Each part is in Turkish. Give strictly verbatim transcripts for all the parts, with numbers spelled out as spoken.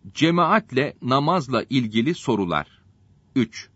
Cemaatle namazla ilgili sorular. üç.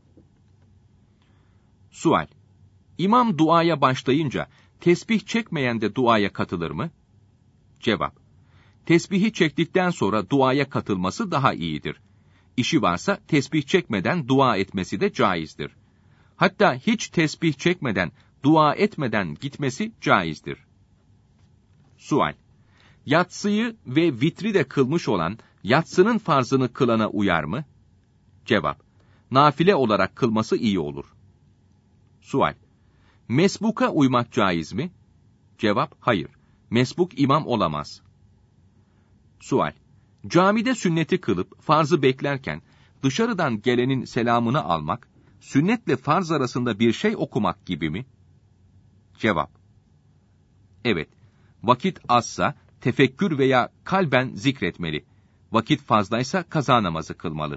Sual. İmam duaya başlayınca tesbih çekmeyen de duaya katılır mı? Cevap. Tesbihi çektikten sonra duaya katılması daha iyidir. İşi varsa tesbih çekmeden dua etmesi de caizdir. Hatta hiç tesbih çekmeden, dua etmeden gitmesi caizdir. Sual. Yatsıyı ve vitri de kılmış olan, yatsının farzını kılana uyar mı? Cevap. Nafile olarak kılması iyi olur. Sual. Mesbuka uymak caiz mi? Cevap. Hayır. Mesbuk imam olamaz. Sual. Camide sünneti kılıp farzı beklerken dışarıdan gelenin selamını almak, sünnetle farz arasında bir şey okumak gibi mi? Cevap. Evet. Vakit azsa tefekkür veya kalben zikretmeli. Vakit fazlaysa kaza namazı kılmalı.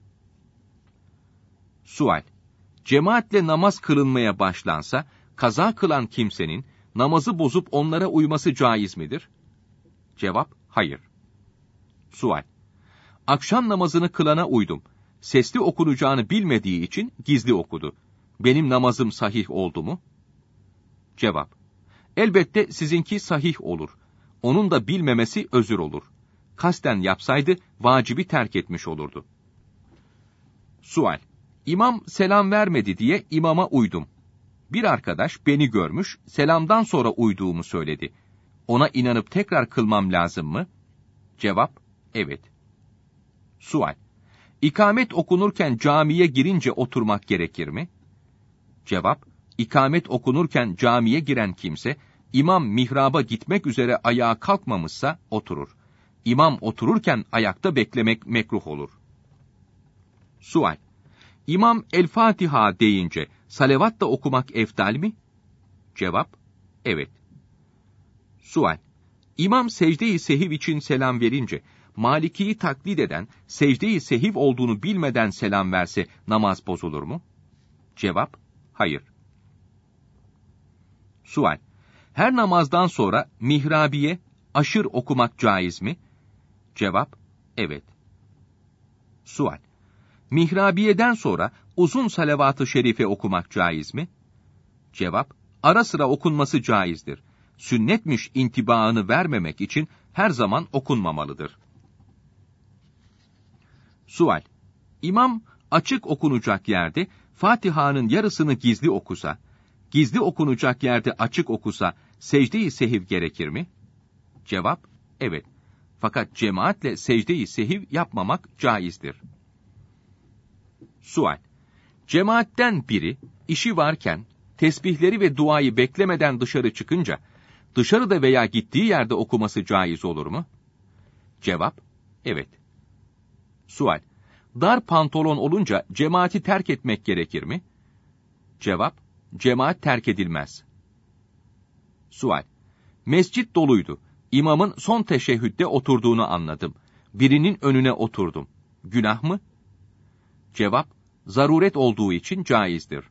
Sual. Cemaatle namaz kılınmaya başlansa, kaza kılan kimsenin namazı bozup onlara uyması caiz midir? Cevap. Hayır. Sual. Akşam namazını kılana uydum. Sesli okunacağını bilmediği için gizli okudu. Benim namazım sahih oldu mu? Cevap. Elbette sizinki sahih olur. Onun da bilmemesi özür olur. Kasten yapsaydı vacibi terk etmiş olurdu. Sual. İmam selam vermedi diye imama uydum. Bir arkadaş beni görmüş, selamdan sonra uyduğumu söyledi. Ona inanıp tekrar kılmam lazım mı? Cevap. Evet. Sual. İkamet okunurken camiye girince oturmak gerekir mi? Cevap. İkamet okunurken camiye giren kimse, imam mihraba gitmek üzere ayağa kalkmamışsa oturur. İmam otururken ayakta beklemek mekruh olur. Sual. İmam El-Fatiha deyince salavat da okumak efdal mi? Cevap. Evet. Sual. İmam secde-i sehiv için selam verince, Maliki'yi taklit eden, secde-i sehiv olduğunu bilmeden selam verse namaz bozulur mu? Cevap. Hayır. Sual. Her namazdan sonra mihrabiye, aşır okumak caiz mi? Cevap. Evet. Sual. Mihrabiyeden sonra uzun salavat-ı şerife okumak caiz mi? Cevap. Ara sıra okunması caizdir. Sünnetmiş intibaını vermemek için her zaman okunmamalıdır. Sual. İmam açık okunacak yerde Fatiha'nın yarısını gizli okusa, gizli okunacak yerde açık okusa secde-i sehiv gerekir mi? Cevap. Evet. Fakat cemaatle secde-i sehiv yapmamak caizdir. Sual. Cemaatten biri işi varken tesbihleri ve duayı beklemeden dışarı çıkınca dışarıda veya gittiği yerde okuması caiz olur mu? Cevap. Evet. Sual. Dar pantolon olunca cemaati terk etmek gerekir mi? Cevap. Cemaat terk edilmez. Sual. Mescit doluydu. İmamın son teşehhütte oturduğunu anladım. Birinin önüne oturdum. Günah mı? Cevap. Zaruret olduğu için caizdir.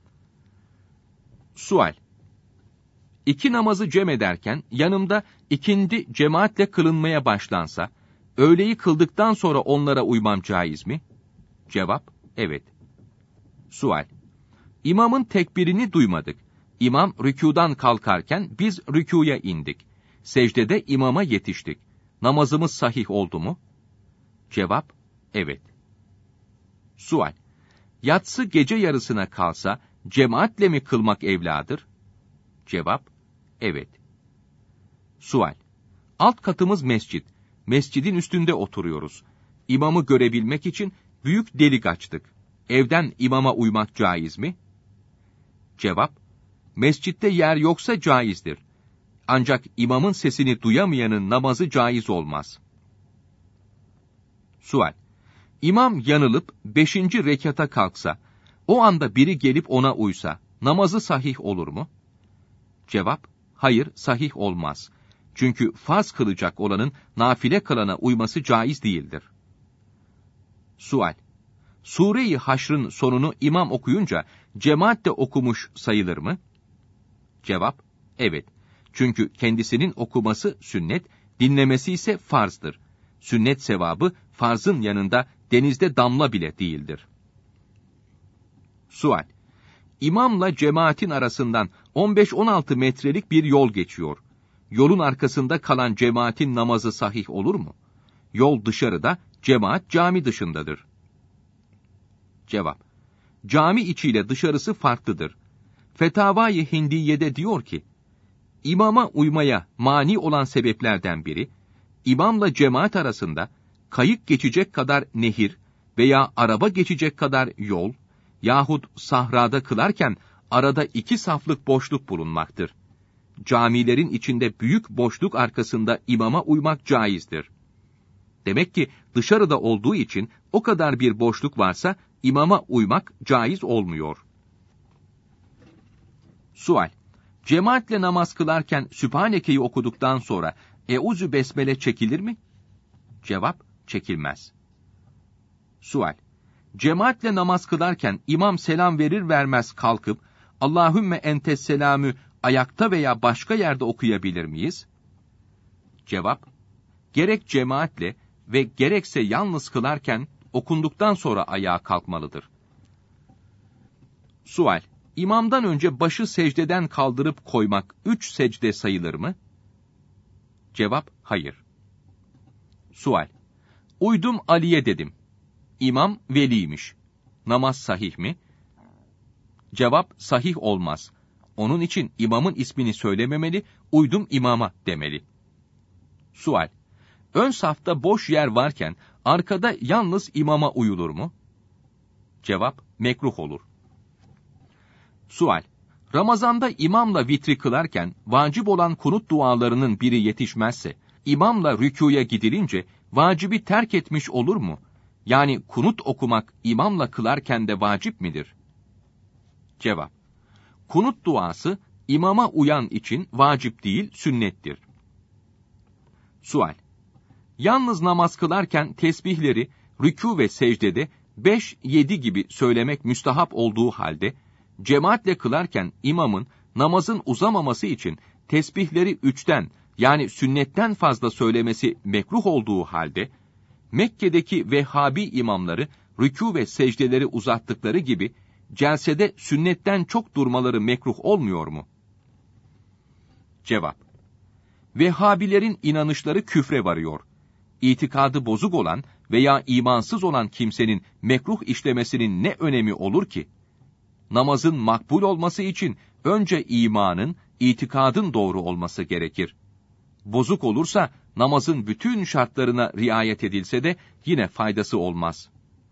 Sual. İki namazı cem ederken yanımda ikindi cemaatle kılınmaya başlansa, öğleyi kıldıktan sonra onlara uymam caiz mi? Cevap. Evet. Sual. İmamın tekbirini duymadık. İmam rükûdan kalkarken biz rükûya indik. Secdede imama yetiştik. Namazımız sahih oldu mu? Cevap. Evet. Sual. Yatsı gece yarısına kalsa cemaatle mi kılmak evladır? Cevap. Evet. Sual. Alt katımız mescit. Mescidin üstünde oturuyoruz. İmamı görebilmek için büyük delik açtık. Evden imama uymak caiz mi? Cevap. Mescitte yer yoksa caizdir. Ancak imamın sesini duyamayanın namazı caiz olmaz. Sual. İmam yanılıp beşinci rekata kalksa, o anda biri gelip ona uysa, namazı sahih olur mu? Cevap. Hayır, sahih olmaz. Çünkü farz kılacak olanın nafile kılana uyması caiz değildir. Sual. Sure-i Haşr'ın sonunu imam okuyunca cemaat de okumuş sayılır mı? Cevap. Evet. Çünkü kendisinin okuması sünnet, dinlemesi ise farzdır. Sünnet sevabı farzın yanında denizde damla bile değildir. Sual: İmamla cemaatin arasından on beş on altı metrelik bir yol geçiyor. Yolun arkasında kalan cemaatin namazı sahih olur mu? Yol dışarıda, cemaat cami dışındadır. Cevap: Cami içiyle dışarısı farklıdır. Fetavai Hindiye'de diyor ki, İmama uymaya mani olan sebeplerden biri, imamla cemaat arasında kayık geçecek kadar nehir veya araba geçecek kadar yol yahut sahrada kılarken arada iki saflık boşluk bulunmaktır. Camilerin içinde büyük boşluk arkasında imama uymak caizdir. Demek ki dışarıda olduğu için o kadar bir boşluk varsa imama uymak caiz olmuyor. Sual: Cemaatle namaz kılarken Sübhaneke'yi okuduktan sonra Eûzü Besmele çekilir mi? Cevap: Çekilmez. Sual: Cemaatle namaz kılarken imam selam verir vermez kalkıp Allahümme entes selamü ayakta veya başka yerde okuyabilir miyiz? Cevap: Gerek cemaatle ve gerekse yalnız kılarken okunduktan sonra ayağa kalkmalıdır. Sual: İmamdan önce başı secdeden kaldırıp koymak üç secde sayılır mı? Cevap: Hayır. Sual: Uydum Ali'ye dedim. İmam veliymiş. Namaz sahih mi? Cevap: Sahih olmaz. Onun için imamın ismini söylememeli, uydum imama demeli. Sual: Ön safta boş yer varken arkada yalnız imama uyulur mu? Cevap: Mekruh olur. Sual: Ramazanda imamla vitri kılarken vacip olan kunut dualarının biri yetişmezse, imamla rükûya gidilince vacibi terk etmiş olur mu? Yani kunut okumak imamla kılarken de vacip midir? Cevap: Kunut duası imama uyan için vacip değil, sünnettir. Sual: Yalnız namaz kılarken tesbihleri rükû ve secdede beş yedi gibi söylemek müstahap olduğu halde, cemaatle kılarken imamın namazın uzamaması için tesbihleri üçten yani sünnetten fazla söylemesi mekruh olduğu halde, Mekke'deki Vehhabi imamları rükû ve secdeleri uzattıkları gibi celsede sünnetten çok durmaları mekruh olmuyor mu? Cevap: Vehhabilerin inanışları küfre varıyor. İtikadı bozuk olan veya imansız olan kimsenin mekruh işlemesinin ne önemi olur ki? Namazın makbul olması için önce imanın, itikadın doğru olması gerekir. Bozuk olursa namazın bütün şartlarına riayet edilse de yine faydası olmaz.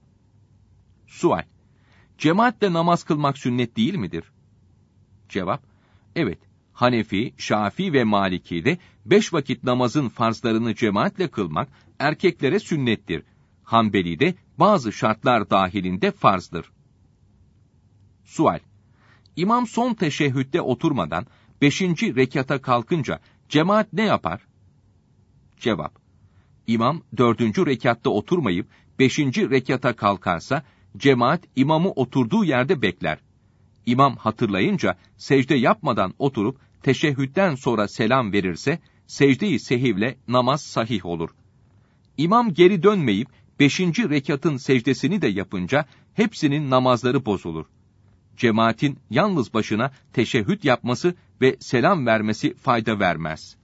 Sual: Cemaatle namaz kılmak sünnet değil midir? Cevap: Evet, Hanefi, Şafii ve Maliki'de beş vakit namazın farzlarını cemaatle kılmak erkeklere sünnettir. Hanbeli'de bazı şartlar dahilinde farzdır. Sual: İmam son teşehhütte oturmadan beşinci rekata kalkınca cemaat ne yapar? Cevap: İmam dördüncü rekatta oturmayıp beşinci rekata kalkarsa cemaat imamı oturduğu yerde bekler. İmam hatırlayınca secde yapmadan oturup teşehhütten sonra selam verirse secde-i sehivle namaz sahih olur. İmam geri dönmeyip beşinci rekatın secdesini de yapınca hepsinin namazları bozulur. Cemaatin yalnız başına teşehhüt yapması ve selam vermesi fayda vermez.